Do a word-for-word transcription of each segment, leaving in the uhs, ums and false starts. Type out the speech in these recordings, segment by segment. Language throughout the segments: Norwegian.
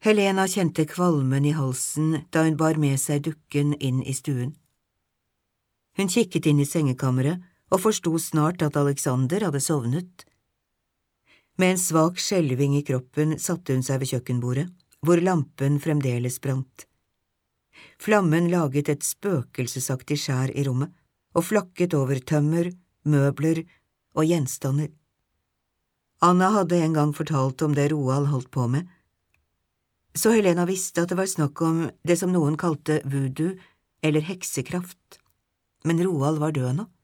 Helena kjente kvalmen i halsen da hun bar med seg dukken inn i stuen. Hun kikket inn i sengekammeret og forsto snart at Alexander hadde sovnet. Med en svak skjelving i kroppen satte hun seg ved kjøkkenbordet, hvor lampen fremdeles brant. Flammen laget et spøkelsesaktig skjær i rommet, og flakket over tømmer, møbler og gjenstander. Anna hadde en gang fortalt om det Roald holdt på med, så Helena visste at det var snakk om det som noen kalte voodoo eller heksekraft, men Roald var død nå.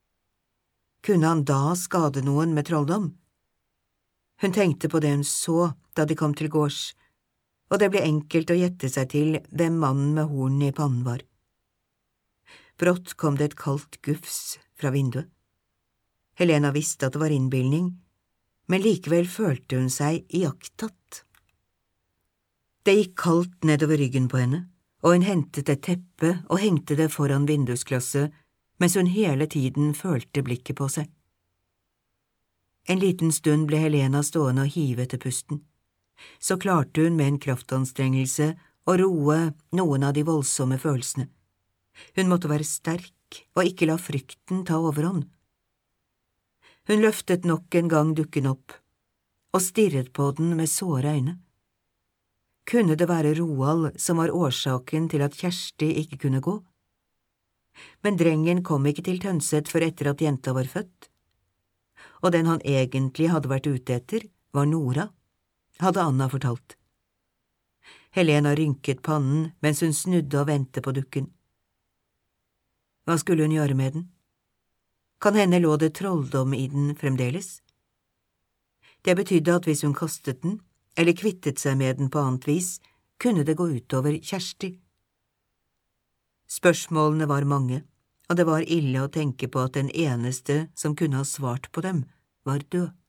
Kunne han da skade noen med trolldom? Hun tenkte på det hun så da de kom til gårds, og det ble enkelt å gjette seg til hvem mannen med hornene i pannen var. Brått kom det et kaldt gufs fra vinduet. Helena visste at det var innbilning, men likevel følte hun seg iakttatt. Det gikk kaldt nedover ryggen på henne, og hun hentet et teppe og hengte det foran vindusglasset, mens hun hele tiden følte blikket på seg. En liten stund ble Helena stående og hive etter pusten. Så klarte hun med en kraftanstrengelse å roe noen av de voldsomme følelsene. Hun måtte være sterk og ikke la frykten ta overhånd. Hun løftet nok en gang dukken opp og stirret på den med såre øyne. Kunne det være Roald som var årsaken til at Kjersti ikke kunne gå? Men drengen kom ikke til Tønset før etter at jenta var født. Og den han egentlig hadde vært ute etter, var Nora, hadde Anna fortalt. Helena rynket pannen mens hun snudde og ventet på dukken. Hva skulle hun gjøre med den? Kan hende lå det trolldom i den fremdeles? Det betydde at hvis hun kastet den, eller kvittet seg med den på annet vis, kunne det gå utover Kjersti. Spørsmålene var mange, og det var ille å tenke på at den eneste som kunne ha svart på dem, var død.